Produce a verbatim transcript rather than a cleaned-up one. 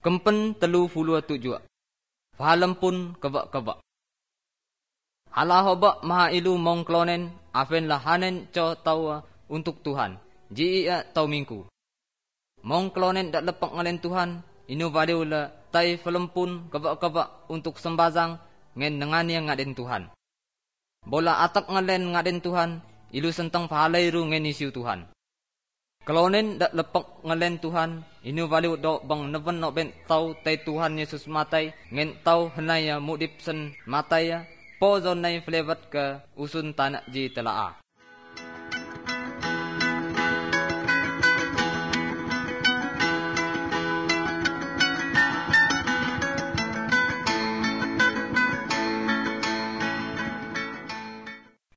Kempen telu puluh tujuh. Fahalem pun kebak-kebak. Allah hobak maha ilu mong klonen, afen lah hanen co tau untuk Tuhan. Ji ia tau mingku. Mong klonen dak lepak ngalen Tuhan, inu vadiu la tai felempun kebak-kebak untuk sembazang ngen nengani ngaden Tuhan. Bola atak ngalen ngaden Tuhan, ilu sentang pahalai ru ngen isiu Tuhan. Klonen dak lepak ngalen Tuhan, inu valiu dok bang neven nok ben tau tai Tuhan Yesus matai, ngen tau henaya mudip sen matai ya, po zon nai flevat ke usun tanak ji telaa.